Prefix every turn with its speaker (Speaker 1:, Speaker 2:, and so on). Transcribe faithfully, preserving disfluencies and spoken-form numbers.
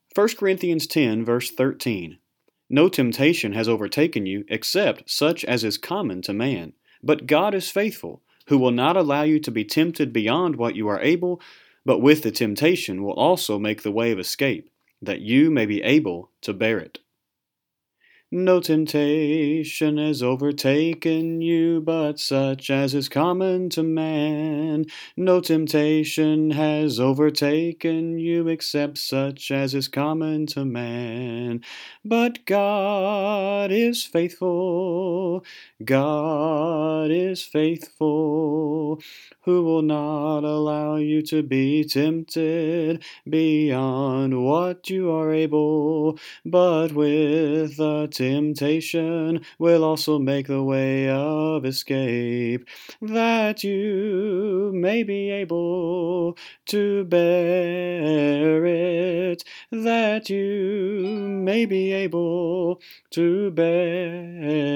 Speaker 1: First Corinthians ten, verse thirteen. No temptation has overtaken you except such as is common to man. But God is faithful, who will not allow you to be tempted beyond what you are able, but with the temptation will also make the way of escape, that you may be able to bear it. No temptation has overtaken you but such as is common to man. No temptation has overtaken you except such as is common to man. But God is faithful, God is faithful, who will not allow you to be tempted beyond what you are able, but with the temptation will also make the way of escape, that you may be able to bear it, that you may be able to bear